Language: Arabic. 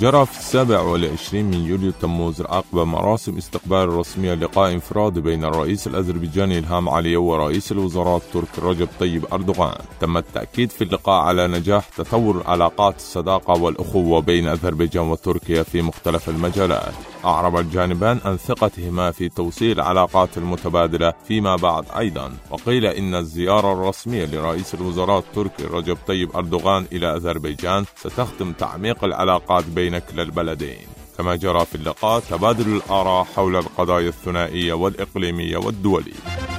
جرى في 27 من يوليو تموز عقب مراسم استقبال رسمية لقاء انفرادي بين الرئيس الأذربيجاني إلهام علييف ورئيس الوزراء التركي رجب طيب أردوغان. تم التأكيد في اللقاء على نجاح تطور علاقات الصداقة والأخوة بين أذربيجان وتركيا في مختلف المجالات. أعرب الجانبان عن ثقتهما في توسيع العلاقات المتبادلة فيما بعد أيضا، وقيل إن الزيارة الرسمية لرئيس الوزراء التركي رجب طيب أردوغان إلى أذربيجان ستخدم تعميق العلاقات بين كلا البلدين. كما جرى في اللقاء تبادل الآراء حول القضايا الثنائية والإقليمية والدولية.